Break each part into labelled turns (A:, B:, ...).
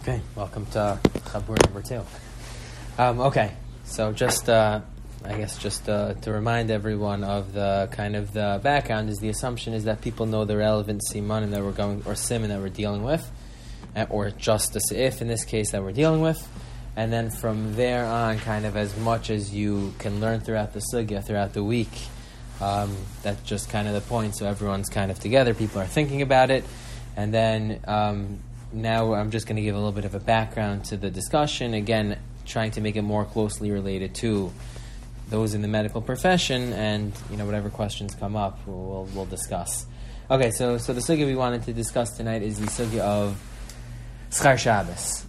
A: Okay, welcome to Chabur number 2. Okay, so just to remind everyone of the kind of the background is the assumption is that people know the relevant siman that we're going or siman that we're dealing with, or just the seif in this case that we're dealing with, and then from there on, kind of as much as you can learn throughout the sugya throughout the week. That's just kind of the point. So everyone's kind of together. People are thinking about it, and then. Now I'm just going to give a little bit of a background to the discussion, again, trying to make it more closely related to those in the medical profession, and whatever questions come up, we'll discuss. Okay, so the sugya we wanted to discuss tonight is the sugya of Schar Shabbos.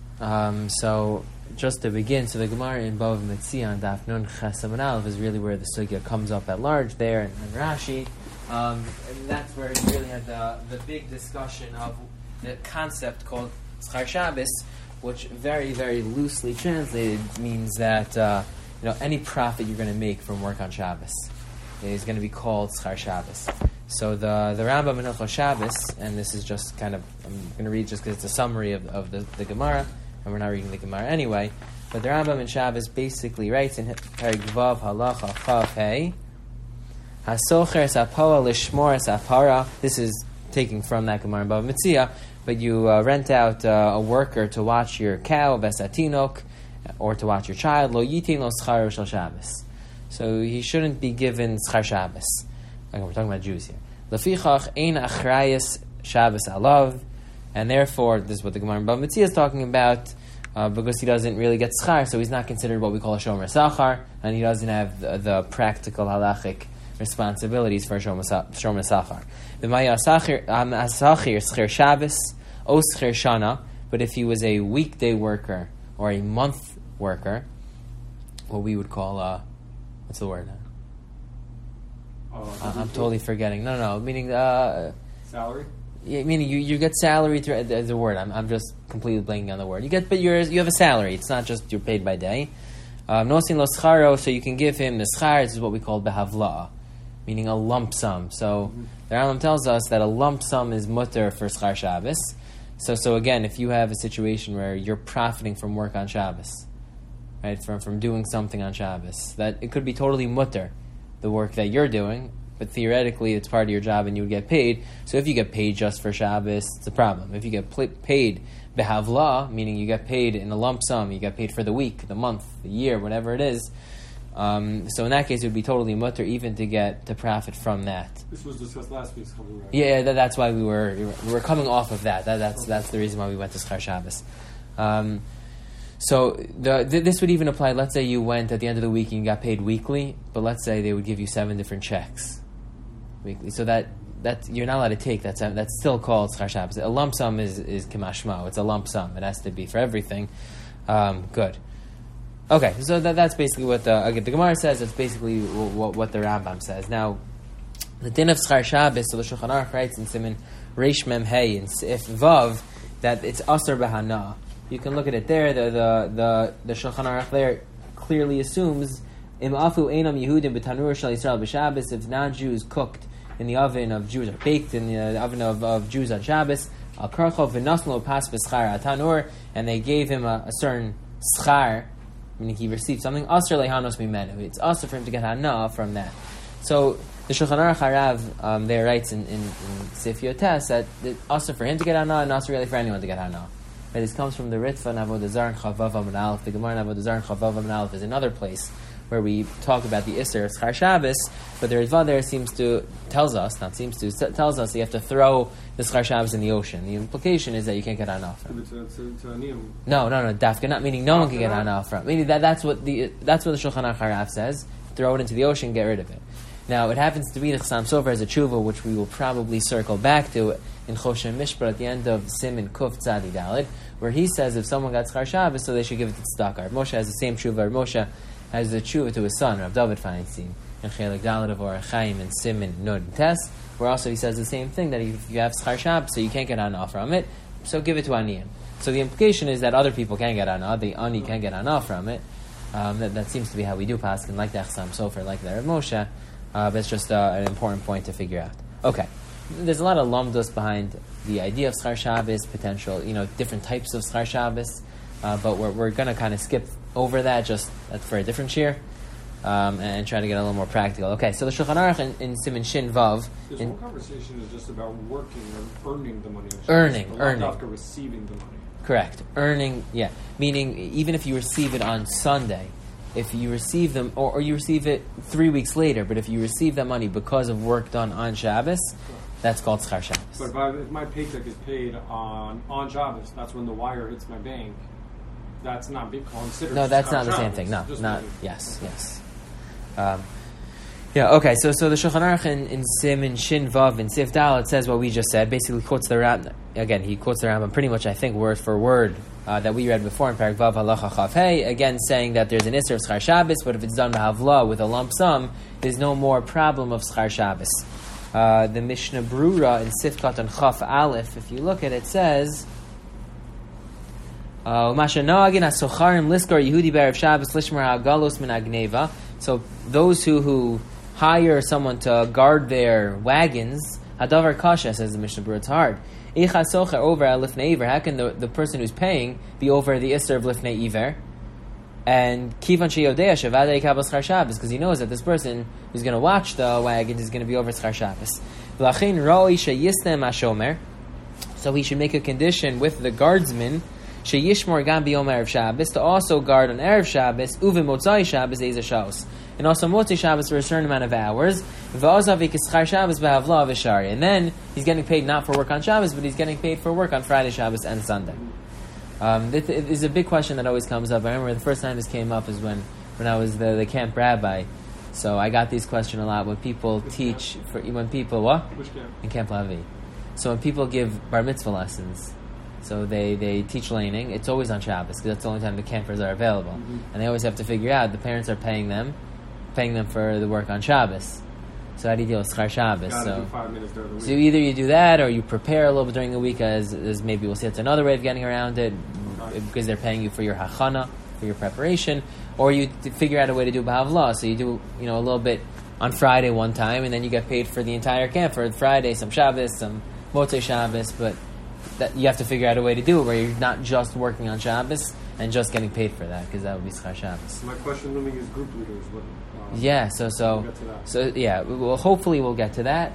A: So just to begin, so the Gemara in Bava Metzia on Daf Nun Ches Amud Aleph is really where the sugya comes up at large there, and Rashi, and that's where you really had the big discussion of the concept called Schar Shabbos, which very, very loosely translated means that any profit you're going to make from work on Shabbos is going to be called Schar Shabbos. So the Rambam in Hilchos Shabbos, and this is just kind of, I'm going to read just because it's a summary of the Gemara, and we're not reading the Gemara anyway, but the Rambam in Shabbos basically writes in Perek Vav Halacha Chav Hey, Hasocher Sapoa Lishmor Sapara. This is taking from that Gemara in Bava Metzia, but you rent out a worker to watch your cow, Besatinok, or to watch your child, Lo Yitin Lo Schar Shel Shabbos. So he shouldn't be given Schar Shabbos. Okay, we're talking about Jews here. Lefichach Ein Achrayas Shabbos Alav, and therefore, this is what the Gemara in Bava Metzia is talking about, because he doesn't really get Schar, so he's not considered what we call a Shomer Sachar, and he doesn't have the practical halachic responsibilities for Shomer Sachar. V'maya Asachir Schar Shabbos O Schar Shana, but if he was a weekday worker or a month worker, what we would call what's the word? I'm totally forgetting. No, meaning
B: salary.
A: Yeah, meaning you get salary through the word. I'm just completely blanking on the word. You have a salary. It's not just you're paid by day. Nosin lo scharo, so you can give him the schar. This is what we call behavla, meaning a lump sum. So the Rambam tells us that a lump sum is mutter for Schar Shabbos. So again, if you have a situation where you're profiting from work on Shabbos, right, from doing something on Shabbos, that it could be totally mutter, the work that you're doing, but theoretically it's part of your job and you would get paid. So if you get paid just for Shabbos, it's a problem. If you get paid behavla, meaning you get paid in a lump sum, you get paid for the week, the month, the year, whatever it is, so in that case, it would be totally mutter even to profit from that.
B: This was discussed last week's Chabur, right?
A: Yeah, that's why we were coming off of that. That's the reason why we went to Schar Shabbos. So this would even apply. Let's say you went at the end of the week and you got paid weekly, but let's say they would give you 7 different checks weekly. So that you're not allowed to take. That's still called Schar Shabbos. A lump sum is kemashmo. It's a lump sum. It has to be for everything. Good. Okay, so that's basically what the Gemara says. It's basically what the Rambam says. Now, the din of Schar Shabbos, so the Shulchan Aruch writes in Siman Reish Mem Hey in Sif Vav that it's Asar B'Hana. You can look at it there. The Shulchan Aruch there clearly assumes Im Afu Einam Yehudim B'Tanur Shal Yisrael B'Shabbos. If non-Jews cooked in the oven of Jews, or baked in the oven of Jews on Shabbos, Al Karchov V'Naslo Pas B'Schar Atanur, and they gave him a certain schar, meaning he received something, Asr lehanos mimenu. It's asr for him to get hana from that. So the Shulchan Aruch Harav there writes in Sif Yotes that it's asr for him to get hana and asr really for anyone to get hana. Right, this comes from the Ritva and Avodah Zarah and Chavav Amud Aleph. The Gemara in Avodah Zarah and Chavav Amud Aleph is another place where we talk about the Isser of Schar Shabbos, but the Ritva there tells us you have to throw the Schar Shabbos in the ocean. The implication is that you can't get hana from it. No, dafka, not meaning no one can get hana from. Meaning that's what the Shulchan Aruch Harav says. Throw it into the ocean, get rid of it. Now it happens to be the Chassam Sofer as a tshuva, which we will probably circle back to in Choshen Mishpah at the end of Siman Kuf Tzadi Daled, where he says if someone got Schar Shabbos, so they should give it to tzedakah. Moshe has the same tshuva. Moshe has the tshuva to his son, Rav David Feinstein, in Chelik Daled of Orach Chaim and Siman Nud and Tes, where also he says the same thing, that if you have Schar Shabbos, so you can't get hana from it, so give it to Aniyim. So the implication is that other people can get hana, the Ani can get hana from it. That seems to be how we do paskin, like the Chassam Sofer, like the Rav Moshe, but it's just an important point to figure out. Okay, there's a lot of lamdos behind the idea of Schar Shabbos, potential, different types of Schar Shabbos, but we're going to kind of skip over that just for a different shir, and try to get a little more practical. Okay, so the Shulchan Aruch in Siman Shin Vav.
B: This whole conversation is just about working or earning the money.
A: Earning.
B: Not after receiving the money.
A: Correct. Earning, yeah. Meaning, even if you receive it on Sunday, if you receive them, or you receive it 3 weeks later, but if you receive that money because of work done on Shabbos, that's called Schar Shabbos.
B: But if my paycheck is paid on Shabbos, that's when the wire hits my bank. That's not considered.
A: No, that's not the same thing. No, not. Yes. Yeah. Okay. So the Shulchan Aruch in Siman Shin Vav in Sif Dal, it says what we just said. Basically, quotes the Rambam. Again, he quotes the Rambam pretty much, I think, word for word that we read before in Parak Vav Halacha Chaf Hey. Again, saying that there's an Isser of Schar Shabbos, but if it's done by Havla with a lump sum, there's no more problem of Schar Shabbos. The Mishnah Brura in Sif Katan Chaf Aleph, if you look at it, says. So those who hire someone to guard their wagons, hadavar kasha, says the Mishnah Berurah, it's hard. How can the person who's paying be over the Isser of Lifnei Iver? And kivan sheyodea shavadei kabel Schar Shabbos, because he knows that this person who's going to watch the wagons is going to be over Schar Shabbos. So he should make a condition with the guardsman sheyishmor gam biyom erev Shabbos, to also guard on erev Shabbos, uve motzai Shabbos eiza shaos, and also motzai Shabbos for a certain amount of hours. V'ozav Schar Shabbos behavla v'shari, and then he's getting paid not for work on Shabbos, but he's getting paid for work on Friday, Shabbos, and Sunday. This is a big question that always comes up. I remember the first time this came up is when I was the camp rabbi. So I got this question a lot when people teach what?
B: Which camp?
A: In Camp Lavi. So when people give bar mitzvah lessons, so they teach laning, it's always on Shabbos because that's the only time the campers are available, and they always have to figure out the parents are paying them for the work on Shabbos. So how do you deal with Schar Shabbos?
B: Do 5 minutes during the week.
A: So either you do that, or you prepare a little bit during the week, as maybe we'll see it's another way of getting around it, because they're paying you for your hachana, for your preparation, or you figure out a way to do b'havla. So you do a little bit on Friday one time, and then you get paid for the entire camp for Friday, some Shabbos, some Motzei Shabbos, but that you have to figure out a way to do it where you're not just working on Shabbos and just getting paid for that, because that would be Schar Shabbos.
B: My question looming is group leaders.
A: Yeah, so yeah, hopefully we'll get to that.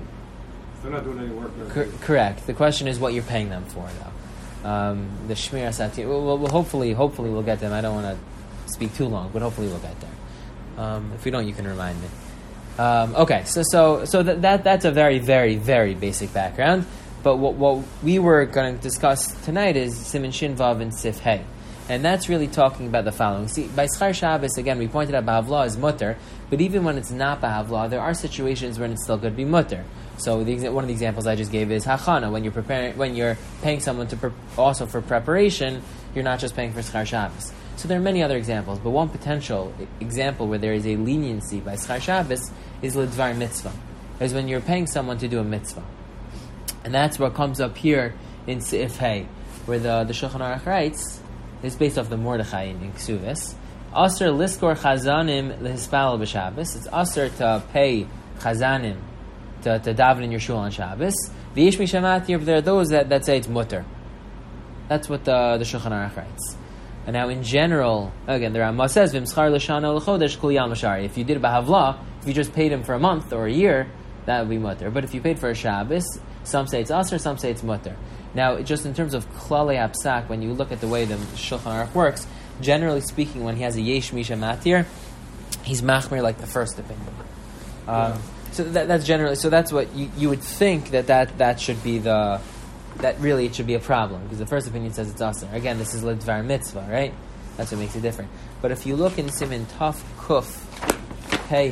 B: They're not doing any work.
A: Correct. The question is what you're paying them for, though. The Shmir Asatir. Well, hopefully we'll get them. I don't want to speak too long, but hopefully we'll get there. If we don't, you can remind me. Okay, so that's a very, very, very basic background. But what we were going to discuss tonight is Siman Shin Vav and Sif Hey. And that's really talking about the following. See, by Schar Shabbos, again, we pointed out B'havla is mutter, but even when it's not B'havla, there are situations when it's still going to be mutter. So one of the examples I just gave is Hachana. When you're paying someone also for preparation, you're not just paying for Schar Shabbos. So there are many other examples, but one potential example where there is a leniency by Schar Shabbos is L'dvar Mitzvah. Is when you're paying someone to do a mitzvah. And that's what comes up here in Sif Hey, where the Shulchan Aruch writes. It's based off the Mordechai in Ksuvis. Aser liskor chazanim lehispal b'Shabbos. It's aser to pay chazanim to daven in your shul on Shabbos. V'yesh mishamatir, there are those that say it's mutter. That's what the Shulchan Aruch writes. And now in general, again, the Rambam says v'mschar l'shana l'chodesh kol yal mashari. If you did it b'havla, if you just paid him for a month or a year, that would be mutter. But if you paid for a Shabbos, some say it's aser, some say it's mutter. Now, just in terms of Klalei Apsak, when you look at the way the Shulchan Aruch works, generally speaking, when he has a Yesh Misha Matir, he's machmir like the first opinion. So that's generally, so that's what you would think that should be that really it should be a problem, because the first opinion says it's aser. Again, this is L'dvar Mitzvah, right? That's what makes it different. But if you look in Siman Taf Kuf Hey,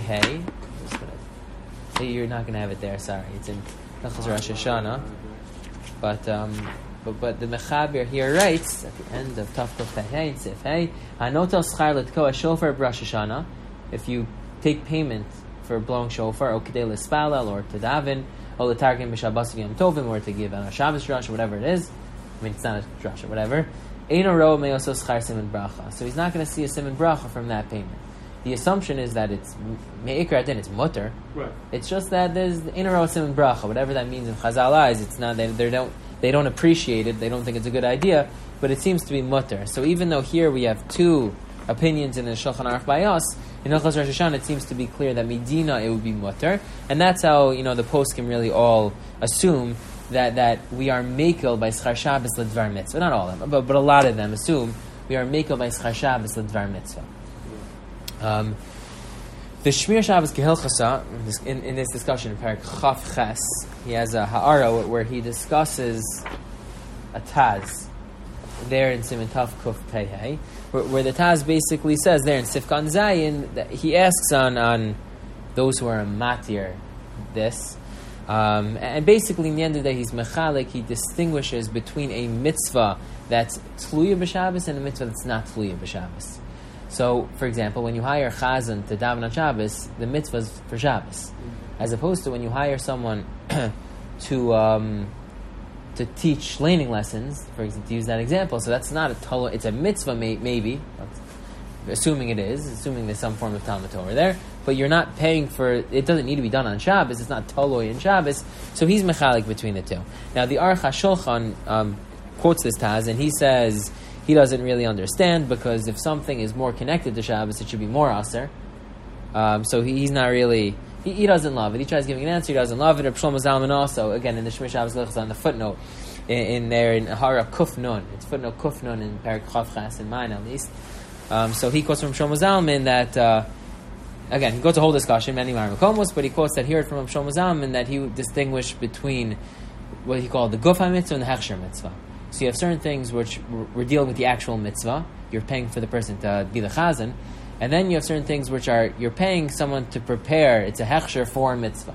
A: you're not going to have it there, sorry. It's in Nachas Rosh Hashanah. But the Mechaber here writes at the end of Taf Kuf Hey and Sif Hey, Hanotel Schar L'tkoa Shofar B'Rosh Hashanah. If you take payment for blowing shofar, or K'dei L'Spalel, or to daven, or L'Targim B'Shabbos V'Yom Tovim, or to give a Shabbos Drash, or whatever it is. I mean, it's not a Drash, or whatever. Eino Ro Me'oso Schar Siman Bracha. So he's not going to see a Siman Bracha from that payment. the assumption is that it's me'ikar din, it's mutter.
B: Right.
A: It's just that there's inarosim and bracha, whatever that means in Chazal eyes. It's not they don't appreciate it. They don't think it's a good idea, but it seems to be mutter. So even though here we have two opinions in the Shulchan Aruch by us, in Hilchos Rosh Hashanah it seems to be clear that Medina it would be mutter, and that's how the poskim really all assume that we are mekel by Schar Shabbos l'dvar mitzvah. Not all of them, but a lot of them assume we are mekel by Schar Shabbos l'dvar mitzvah. The Shmir Shabbos Kehilchasa, in this discussion in Parak Chaf Ches, he has a ha'ara where he discusses a Taz there in Siman Tav Kuf Pei, where the Taz basically says there in Sifkan Zayin that he asks on those who are a matir this, and basically in the end of the day he's mechalik. He distinguishes between a mitzvah that's tluya b'Shabbos and a mitzvah that's not tluya b'Shabbos. So, for example, when you hire chazan to daven on Shabbos, the mitzvah is for Shabbos, as opposed to when you hire someone to teach laning lessons, for example, to use that example. So that's not a tolo; it's a mitzvah, maybe, assuming there's some form of Talmud Torah there. But you're not paying for it. Doesn't need to be done on Shabbos. It's not toloi in Shabbos. So he's mechalik between the two. Now the Aruch HaShulchan quotes this Taz, and he says he doesn't really understand, because if something is more connected to Shabbos, it should be more aser. So he's not really. He doesn't love it. He tries giving an answer. He doesn't love it. Reb Shlomo Zalman also, again in the Shmir Shabbos Kehilchasa on the footnote in there in Hara Kuf Nun. It's footnote Kuf Nun in Parak Chav Ches in mine at least. So he quotes from Shlomo Zalman that. Again, he goes to a whole discussion, many Marmakomos, but he quotes that here from Shlomo Zalman that he distinguished between what he called the Guf HaMitzvah and the Hechsher Mitzvah. So you have certain things which we're dealing with the actual mitzvah, you're paying for the person to be the chazan, and then you have certain things which are, you're paying someone to prepare, it's a Hechsher for a mitzvah.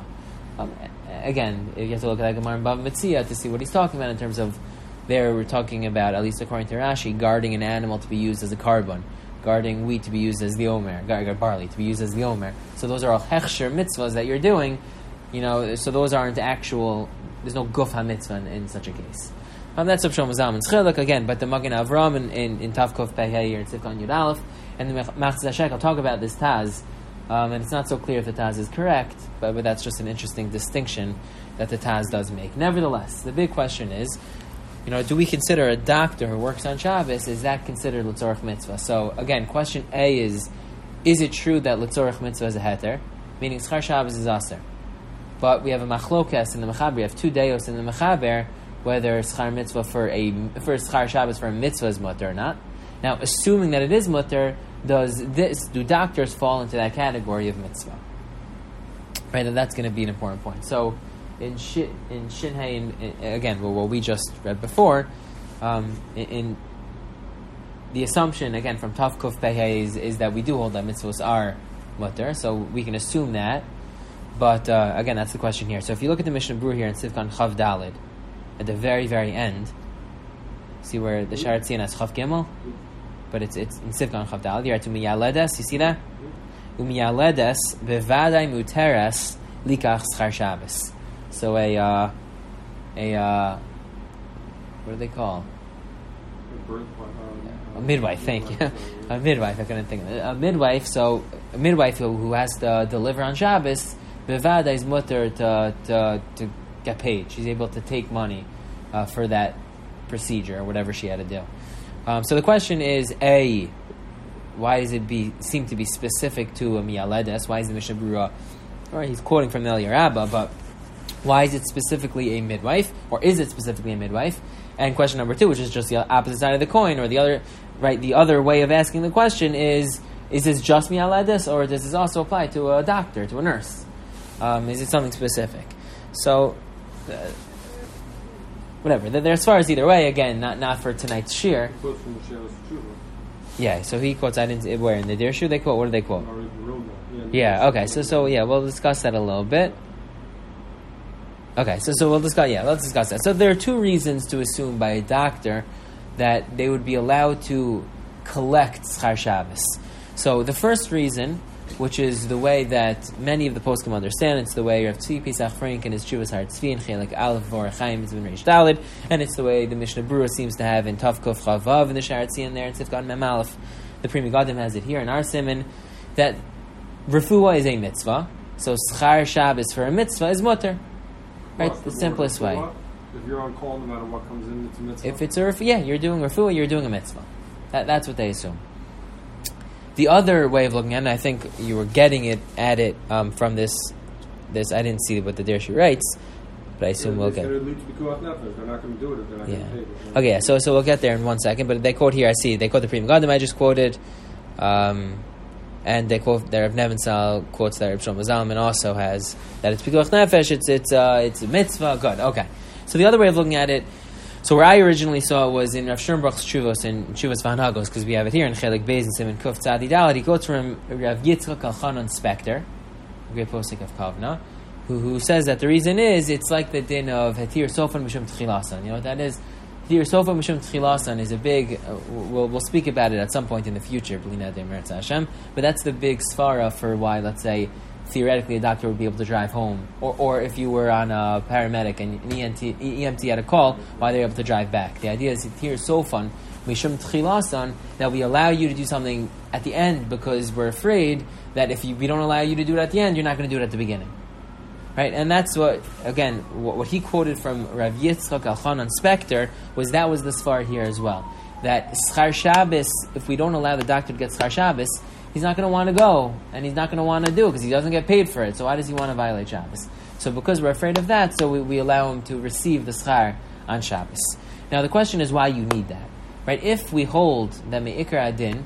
A: Again, you have to look at Gemara and Bava Metzia to see what he's talking about in terms of, there we're talking about, at least according to Rashi, guarding an animal to be used as a carbon, guarding wheat to be used as the omer, barley to be used as the omer. So those are all hechsher mitzvahs that you're doing, so those aren't actual, there's no guf ha-mitzvah in such a case. That's Reb Shlomo Zalman's chiluk again, but the Magen Avram in Tav Kuf Pei here in Tzivkon Yud Aleph, and the Machzis HaShekel talk about this Taz, and it's not so clear if the Taz is correct, but that's just an interesting distinction that the Taz does make. Nevertheless, the big question is, do we consider a doctor who works on Shabbos, is that considered L'tzorech mitzvah? So, again, question A is it true that L'tzorech mitzvah is a heter? Meaning, Schar Shabbos is aser. But we have a machlokes in the Mechaber, we have two deos in the Mechaber, whether Schar mitzvah for Schar Shabbos for a mitzvah is mutter or not. Now, assuming that it is mutter, do doctors fall into that category of mitzvah? Right, and that's going to be an important point. So, in Shinhei, again, what we just read before, in the assumption, again, from Tav Kuf Pei is that we do hold that mitzvahs are mutter, so we can assume that. But, again, that's the question here. So if you look at the Mishnah Berurah here in Sivkan Chav Dalid, at the very, very end, see where the Sharat Tzion has Chav Gimel? But it's in Sivkan Chav Dalid. You're at Umiyaledes, you see that? Umiyaledes bevadai muteres likach schar Shabbos. So what do they call? A midwife, thank you. A midwife, I couldn't think of it. A midwife, so a midwife who has to deliver on Shabbos, bevada is mutter to get paid. She's able to take money for that procedure or whatever she had to do. So the question is, A, why does it seem to be specific to a miyaledes? Why is the Mishnah Berurah, or he's quoting from the Eliyah Rabbah, but why is it specifically a midwife, or is it specifically a midwife? And question number 2, which is just the opposite side of the coin, or the other way of asking the question is this just miyaledes, or does this also apply to a doctor, to a nurse? Is it something specific? So, whatever. As far as either way, again, not for tonight's shir. Yeah, so he quotes, where in the Dirshu they quote, what do they quote? Yeah, okay, so we'll discuss that a little bit. Okay, so we'll discuss, let's discuss that. So there are 2 reasons to assume by a doctor that they would be allowed to collect Schar Shabbos. So the first reason, which is the way that many of the poskim understand, it's the way Rav Tzvi Pesach Frank and his Chuvas Har Tzvi and Chelik Aleph Vorach Chaim Zivin Reish Dalid, and it's the way the Mishnah Berurah seems to have in Tav Kuf Chavav and the Sharat Tzion there in Sifkan Mem Aleph. The Pri Megadim has it here in our Siman. that refuah is a mitzvah, so schar Shabbos for a mitzvah is mutter. Right, the simplest way.
B: If you're on call, no matter what comes in, it's a mitzvah.
A: If it's a you're doing refuah, you're doing a mitzvah. That's what they assume. The other way of looking at it, and I think you were getting at it from this. I didn't see what the Dirshu writes, but I assume we'll get.
B: They're not going to do it if they're not going to pay it.
A: Okay, yeah, so we'll get there in 1 second. But they quote here. I see they quote the Pri Megadim I just quoted, and they quote there. Rav Nevensal quotes that Rav Shlomo Zalman also has that it's pikuach nefesh. It's a mitzvah. Good. Okay. So the other way of looking at it. So where I originally saw it was in Rav Sternbruch's Tshuvos and Tshuvos Vanhagos, because we have it here in Chelik Beis and Simon Kuf Tzadi Dalet. He quotes from Rav Yitzchak Elchanan Spector, a great posik of Kavna, who says that the reason is it's like the din of Hetir Sofan Mishum Tchilasan. You know what that is? Hetir Sofan Mishum Tchilasan is a big. We'll speak about it at some point in the future. But that's the big svara for why, let's say, theoretically a doctor would be able to drive home, or if you were on a paramedic and an EMT had a call, why they're able to drive back. The idea is here so fun, mishum tchilasan, that we allow you to do something at the end because we're afraid that if we don't allow you to do it at the end, you're not going to do it at the beginning, right? And that's what he quoted from Rav Yitzchak Elchanan Spector was the svar here as well, that schar Shabbos, if we don't allow the doctor to get schar Shabbos, he's not going to want to go, and he's not going to want to do it because he doesn't get paid for it. So why does he want to violate Shabbos? So because we're afraid of that, so we allow him to receive the schar on Shabbos. Now the question is why you need that, right? If we hold that me'ikar adin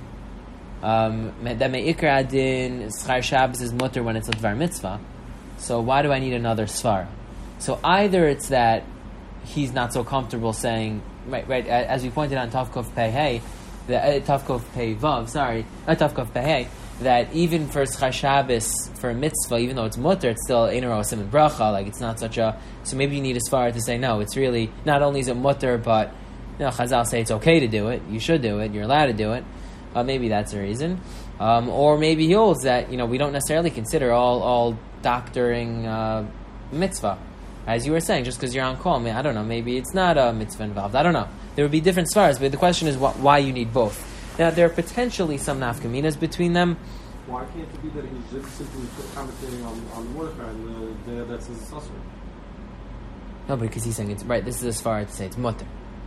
A: schar Shabbos is mutter when it's a dvar mitzvah, so why do I need another svara? So either it's that he's not so comfortable saying, right, as we pointed out in Tavkov Pei Hey, Tavkov Pei Vav, Tavkov Pei Hey, that even for Schar Shabbos, for a mitzvah, even though it's mutter, it's still Ein Ro Siman Bracha, like it's not such a. So maybe you need a svara to say no. It's really not only is it mutter, but Chazal say it's okay to do it. You should do it. You're allowed to do it. Maybe that's a reason, or maybe he holds that we don't necessarily consider all doctoring mitzvah, as you were saying, just because you're on call. I don't know. Maybe it's not a mitzvah involved. I don't know. There would be different svaras, but the question is why you need both. Now, there are potentially some nafkaminas between them.
B: Why can't it be that he's just simply commentating on the Mordechai and that's his assessor?
A: No, because he's saying it's right. This is as far as to say it's mutter.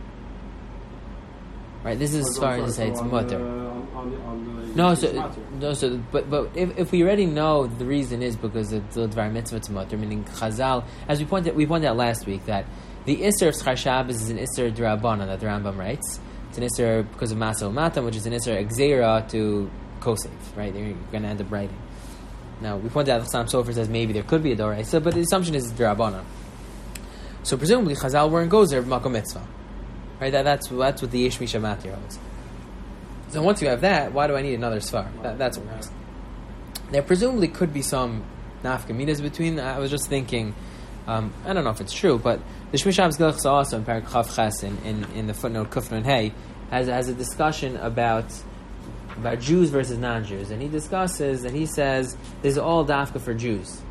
A: Right, this is as far as to say it's mutter. But if we already know the reason is because it's the dvar mitzvah it's mutter, meaning Chazal, as we pointed out last week that the Isser of Schar Shabbos is an Isser D'Rabbanan that the Rambam writes. It's an Isser because of Masa Matam, which is an Isser Exera to Kosev, right? You're going to end up writing. Now, we pointed out that Chassam Sofer says maybe there could be a Doraisa, but the assumption is D'Rabbanan. So presumably Chazal weren't Gozer of Makom Mitzvah. Right? That's what the Yesh Misha Matir holds. So once you have that, why do I need another Svar? That's what we're asking. There presumably could be some nafkaminas between. I was just thinking, I don't know if it's true, but the Shmi Shabbos Gilchos also in Parak Chav Ches in the footnote Kuf Nun Hey has a discussion about Jews versus non-Jews, and he discusses and he says this is all dafka for Jews.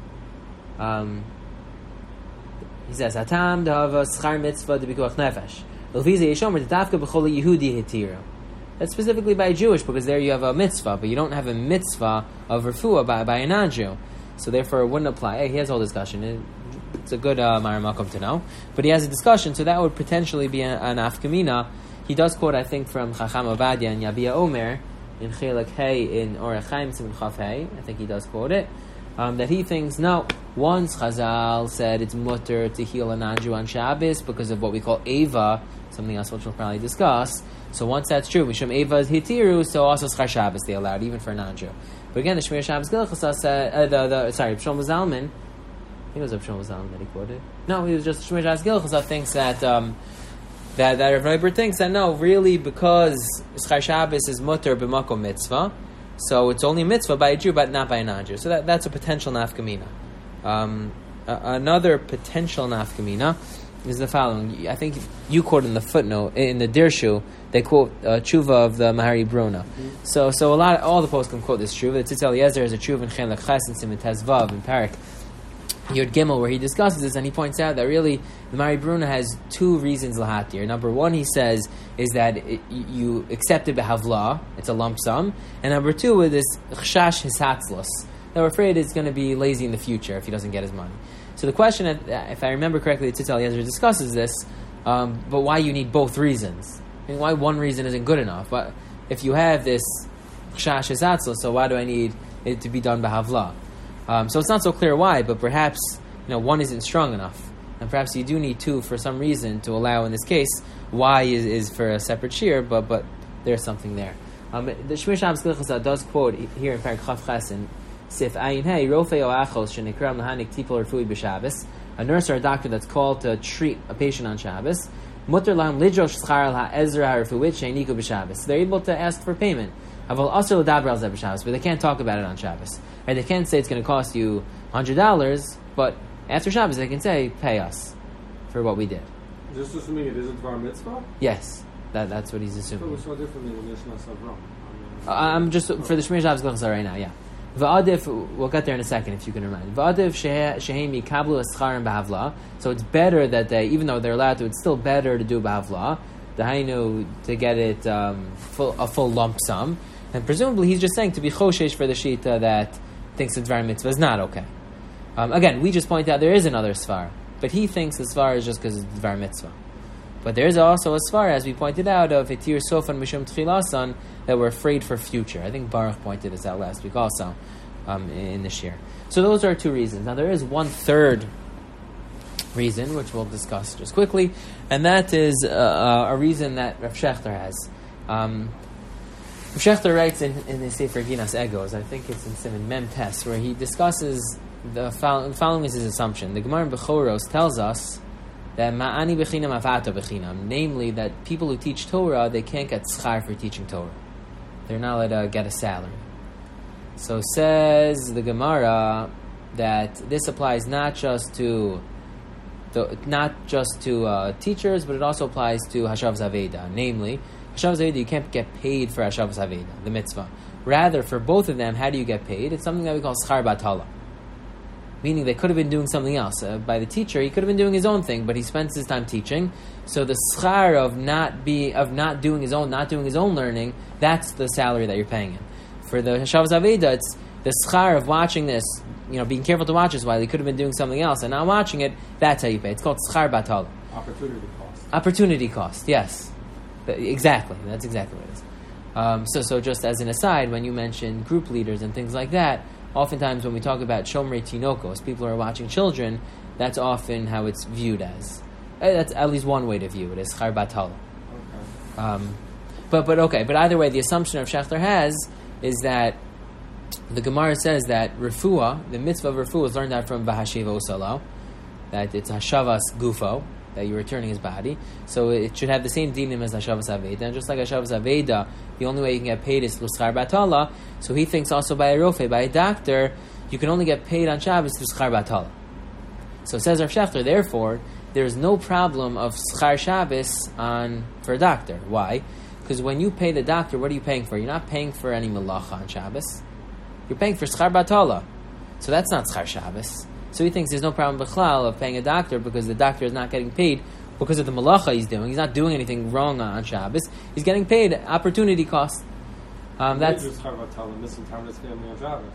A: He says Hatam dahava schar mitzvah debikuach nefesh l'fize yeshomer dafka b'chol Yehudi hitira. That's specifically by Jewish because there you have a mitzvah, but you don't have a mitzvah of refuah by a non-Jew, so therefore it wouldn't apply. Hey, he has a whole discussion. It's a good Ma'ar Makom to know. But he has a discussion, so that would potentially be an afkamina. He does quote, I think, from Chacham Ovadia and Yabia Omer in Chelek Hey in Orech Chaim Siman Chaf Hey. I think he does quote it. That he thinks, no, once Chazal said it's mutter to heal a non-Jew on Shabbos because of what we call Eva, something else which we'll probably discuss. So once that's true, Mishum Eva is Hitiru, so also Schar Shabbos they allowed, even for a non-Jew. But again, the Shmir Shabbos Gilchos said, Shlomo Zalman, I think it was Shlomo Zalman that he quoted. No, he was just Shmir Shabbos Gilchos thinks that that Rav Neuber thinks that no, really because Schar Shabbos is mutter b'makom mitzvah, so it's only a mitzvah by a Jew, but not by a non-Jew. So that's a potential nafkamina. Another potential nafkamina is the following. I think you quote in the footnote in the Dirshu. They quote tshuva of the Mahari Bruna. So all the posts can quote this tshuva. The Tzitz Eliezer is a tshuva in Chen Lechas and Siman Tezvav in Parak Yud Gimel, where he discusses this, and he points out that really the Mari Bruna has two reasons lahatir. Number one, he says, is that you accept it b'havla, it's a lump sum, and number two, with this chshash hisatzlos, that we're afraid it's going to be lazy in the future if he doesn't get his money. So the question, if I remember correctly, Tzitz Eliezer discusses this, but why you need both reasons? I mean, why one reason isn't good enough? But if you have this chshash hisatzlos, so why do I need it to be done b'havla? So it's not so clear why, but perhaps one isn't strong enough, and perhaps you do need two for some reason to allow. In this case, why is for a separate shear, but there's something there. The Shmir Shabbos Gilchasa does quote here in Parak Chaf Ches in Sif Ayin Hey Rofei O Achos Shenekram Lahanik Tipol Refui b'Shabbos, a nurse or a doctor that's called to treat a patient on Shabbos. Mutter Laham Lidrosh Schar HaEzra HaRefuit Sheiniku b'Shabbos. They're able to ask for payment. Aval Asr L'Daber Al Zeh b'Shabbos, but they can't talk about it on Shabbos. Right? They can't say it's going to cost you $100, but after Shabbos they can say, pay us for what we did.
B: Just assuming it isn't Dvar Mitzvah?
A: Yes, that's what he's assuming.
B: So differently than Yishna Savram.
A: I'm just for the Shmir Shabbos Gilchasa right now, yeah. Va'adif, we'll get there in a second if you can remind. Va'adif shehem yikablu escharim b'havla. So it's better that they, even though they're allowed to, it's still better to do b'havla. Dahainu, to get it a full lump sum. And presumably he's just saying to be choshesh for the shita that thinks the Dvar Mitzvah is not okay. Again, we just point out there is another svar, but he thinks the svar is just because it's Dvar Mitzvah. But there is also a svar, as we pointed out, of Etir Sofan Mishum Tchilasan, that we're afraid for future. I think Baruch pointed this out last week also in the shir. So those are two reasons. Now there is one third reason, which we'll discuss just quickly, and that is a reason that Rav Shechter has. Rav Shechter writes in the Sefer Ginas Egos, I think it's in Siman Mem Tes, where he discusses the following is his assumption. The Gemara in Bechoros tells us that ma'ani bechinam avato bechinam, namely that people who teach Torah, they can't get schar for teaching Torah. They're not allowed to get a salary. So says the Gemara that this applies not just to teachers, but it also applies to Hashavas Aveda. Namely, Hashavas Aveda, you can't get paid for Hashavas Aveda, the mitzvah. Rather, for both of them, how do you get paid? It's something that we call schar batala. Meaning they could have been doing something else. By the teacher, he could have been doing his own thing, but he spends his time teaching. So the schar of not doing his own learning, that's the salary that you're paying him. For the Hashavas Aveda, it's the schar of watching this, being careful to watch this while he could have been doing something else and not watching it. That's how you pay. It's called schar batal. Opportunity cost. Yes, exactly. That's exactly what it is. So just as an aside, when you mention group leaders and things like that, oftentimes when we talk about Shomrei Tinokos, people who are watching children, that's often how it's viewed as. That's at least one way to view it, as Schar Batal. Okay. But either way, the assumption of Shechter has is that the Gemara says that refuah, the mitzvah of refuah, is learned out from Vahashiva Osalo, that it's Hashavas Gufo, that you're returning his body. So it should have the same dinim as Hashavas Aveda. And just like Hashavas Aveda, the only way you can get paid is L'schar Batala. So he thinks also by a rofe, by a doctor, you can only get paid on Shabbos through Schar Batala. So says Rav Shechter, therefore, there's no problem of Schar Shabbos for a doctor. Why? Because when you pay the doctor, what are you paying for? You're not paying for any malacha on Shabbos. You're paying for Schar Batala. So that's not Schar Shabbos. So he thinks there's no problem b'chlal of paying a doctor because the doctor is not getting paid because of the malacha he's doing. He's not doing anything wrong on Shabbos. He's getting paid opportunity cost. That's
B: missing time with his family on Shabbos.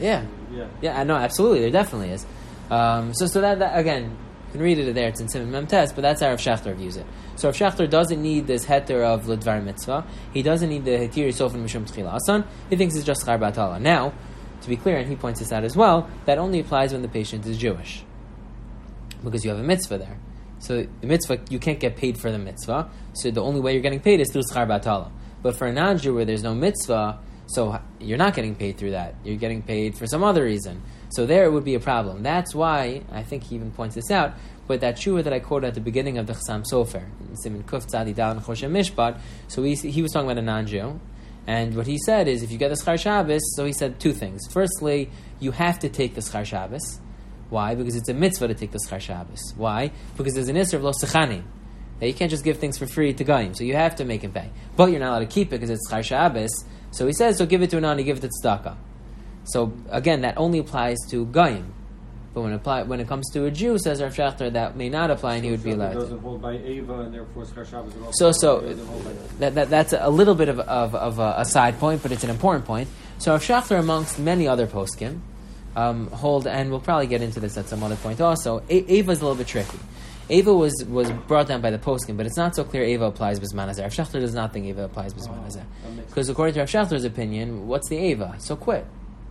A: Yeah. No, absolutely, there definitely is. So that again, you can read it there. It's in Siman Mem Tes, but that's how Rav Shechter views it. So Rav Shechter doesn't need this heter of L'Dvar Mitzvah. He doesn't need the hetir Yisofin Mishum Tchila Asan. He thinks it's just Schar Batala. Now, to be clear, and he points this out as well, that only applies when the patient is Jewish, because you have a mitzvah there. So the mitzvah, you can't get paid for the mitzvah, so the only way you're getting paid is through Schar Batala. But for a non-Jew where there's no mitzvah, so you're not getting paid through that. You're getting paid for some other reason. So there it would be a problem. That's why, I think he even points this out, but that shura that I quoted at the beginning of the Chassam Sofer, in Siman Kuf Tzadi Dal and Choshen Mishpat, so he was talking about a non-Jew, and what he said is, if you get the Schar Shabbos, so he said two things. Firstly, you have to take the Schar Shabbos. Why? Because it's a mitzvah to take the Schar Shabbos. Why? Because there's an Isser of Lo Sechanim. You can't just give things for free to Goyim, so you have to make him pay. But you're not allowed to keep it because it's Schar Shabbos. So he says, so give it to an ani, give it to tzedakah. So again, that only applies to Goyim. But when it comes to a Jew, says Rav Shachter, that may not apply, and he would be allowed to.
B: Doesn't hold by Ava, and therefore Schar Shabbos would also.
A: So that's a little bit of a side point, but it's an important point. So Rav Shachter, amongst many other poskim, hold, and we'll probably get into this at some other point also. Ava is a little bit tricky. Ava was brought down by the poskim, but it's not so clear Ava applies Bisman Hazeh. Rav Shachter does not think Ava applies Bisman Hazeh. Because according to Rav Shachter's opinion, what's the Ava? So quit.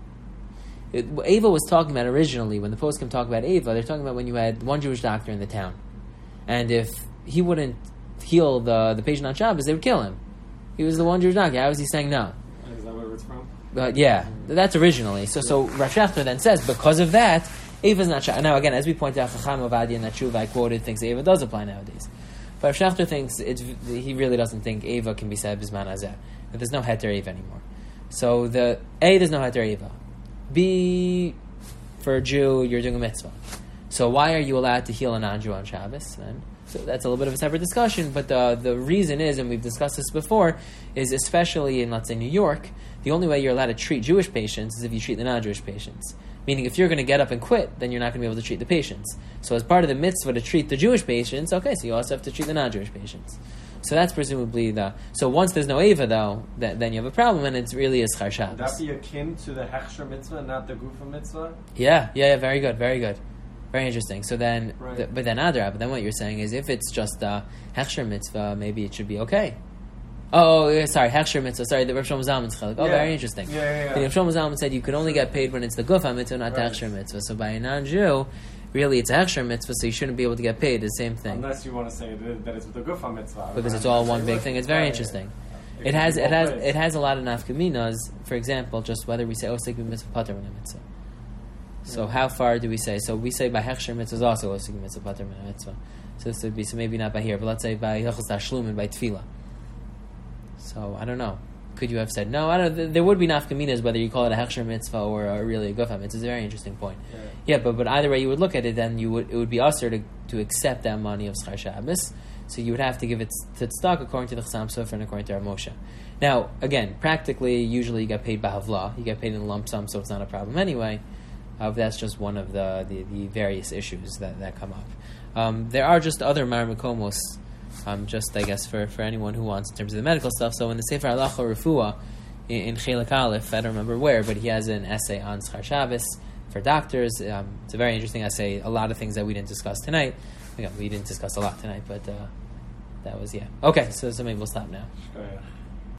A: Ava was talking about originally, when the poskim talk about Ava, they're talking about when you had one Jewish doctor in the town. And if he wouldn't heal the patient on Shabbos, they would kill him. He was the one Jewish doctor. How was he saying no?
B: Is that where it's from?
A: Yeah, that's originally. So Rav Shachter then says, because of that, Ava is not Shabbos. Now again, as we pointed out, Chacham Ovadia and that Shuv I quoted thinks Ava does apply nowadays. But Rav Shachter thinks he really doesn't think Ava can be said Bisman Hazeh. That there's no Heter Ava anymore. So there's no Heter Ava. B, for a Jew, you're doing a mitzvah. So why are you allowed to heal a non-Jew on Shabbos? And so that's a little bit of a separate discussion, but the reason is, and we've discussed this before, is especially in, let's say, New York, the only way you're allowed to treat Jewish patients is if you treat the non-Jewish patients. Meaning, if you're going to get up and quit, then you're not going to be able to treat the patients. So as part of the mitzvah to treat the Jewish patients, okay, so you also have to treat the non-Jewish patients. So that's presumably so once there's no Ava, though, then you have a problem, and it's really a Schar Shabbos.
B: Would that be akin to the Hechsher mitzvah, not the Gufa mitzvah?
A: Yeah, very good. Very interesting. So then,
B: right.
A: But then then what you're saying is, if it's just a Hechsher mitzvah, maybe it should be okay. Oh, sorry, Hechsher mitzvah. Sorry, the Rav Shlomo Zalman's chelik. Oh, very interesting.
B: Yeah.
A: The Rav Shlomo Zalman said you could only get paid when it's the Gufa mitzvah, not the Hechsher mitzvah. So by a non-Jew, really it's a Hechsher mitzvah, so you shouldn't be able to get paid the same thing.
B: Unless you want to say that it's the Gufa mitzvah.
A: Because it's all one big thing. It's very interesting. It has a lot of nafkaminas. For example, just whether we say osik mitzvah pater mitzvah. So how far do we say? So we say by Hechsher mitzvah is also osik mitzvah pater mitzvah. So this would be, so maybe not by here, but let's say by Hilchos Tashlum and by Tefillah. So I don't know. Could you have said no? I don't. There would be nafkaminas whether you call it a Hechsher mitzvah or really a Gufa mitzvah. It's a very interesting point. Yeah, but either way you would look at it, then it would be usher to accept that money of Schar Shabbos. So you would have to give it to tzedakah according to the Chassam Sofer and according to Rav Moshe. Now, again, practically, usually you get paid b'havla. You get paid in a lump sum, so it's not a problem anyway. That's just one of the various issues that come up. There are just other Mar Mekomos, just I guess for anyone who wants in terms of the medical stuff. So in the Sefer Halacha Refuah, in Chelik Aleph, I don't remember where, but he has an essay on Schar Shabbos for doctors. It's a very interesting essay. A lot of things that we didn't discuss tonight. Again, we didn't discuss a lot tonight, but that was, yeah. Okay, so maybe we'll stop now.